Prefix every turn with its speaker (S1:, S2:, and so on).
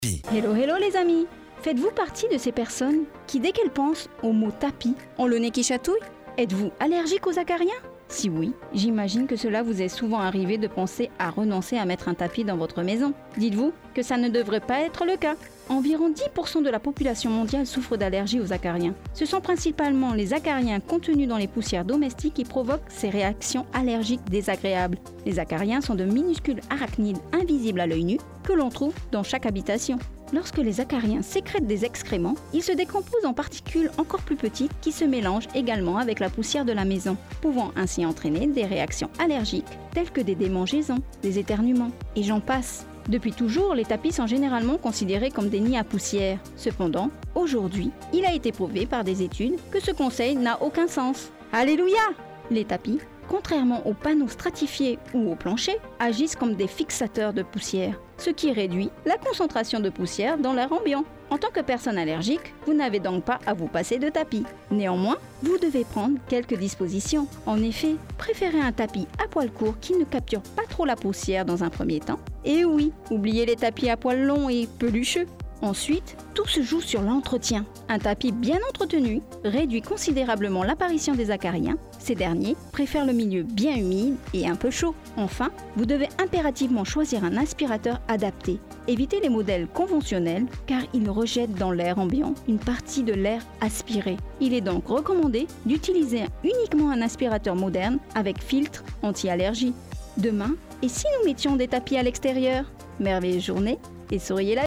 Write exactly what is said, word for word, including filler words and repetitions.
S1: Hello, hello les amis! Faites-vous partie de ces personnes qui, dès qu'elles pensent au mot tapis, ont le nez qui chatouille? Êtes-vous allergique aux acariens? Si oui, j'imagine que cela vous est souvent arrivé de penser à renoncer à mettre un tapis dans votre maison. Dites-vous que ça ne devrait pas être le cas. Environ dix pour cent de la population mondiale souffre d'allergies aux acariens. Ce sont principalement les acariens contenus dans les poussières domestiques qui provoquent ces réactions allergiques désagréables. Les acariens sont de minuscules arachnides invisibles à l'œil nu que l'on trouve dans chaque habitation. Lorsque les acariens sécrètent des excréments, ils se décomposent en particules encore plus petites qui se mélangent également avec la poussière de la maison, pouvant ainsi entraîner des réactions allergiques telles que des démangeaisons, des éternuements, et j'en passe. Depuis toujours, les tapis sont généralement considérés comme des nids à poussière. Cependant, aujourd'hui, il a été prouvé par des études que ce conseil n'a aucun sens. Alléluia! Les tapis, contrairement aux panneaux stratifiés ou au plancher, agissent comme des fixateurs de poussière, ce qui réduit la concentration de poussière dans l'air ambiant. En tant que personne allergique, vous n'avez donc pas à vous passer de tapis. Néanmoins, vous devez prendre quelques dispositions. En effet, préférez un tapis à poils courts qui ne capture pas trop la poussière dans un premier temps. Et oui, oubliez les tapis à poils longs et pelucheux. Ensuite, tout se joue sur l'entretien. Un tapis bien entretenu réduit considérablement l'apparition des acariens. Ces derniers préfèrent le milieu bien humide et un peu chaud. Enfin, vous devez impérativement choisir un aspirateur adapté. Évitez les modèles conventionnels car ils rejettent dans l'air ambiant une partie de l'air aspiré. Il est donc recommandé d'utiliser uniquement un aspirateur moderne avec filtre anti-allergie. Demain, et si nous mettions des tapis à l'extérieur? Merveilleuse journée et souriez la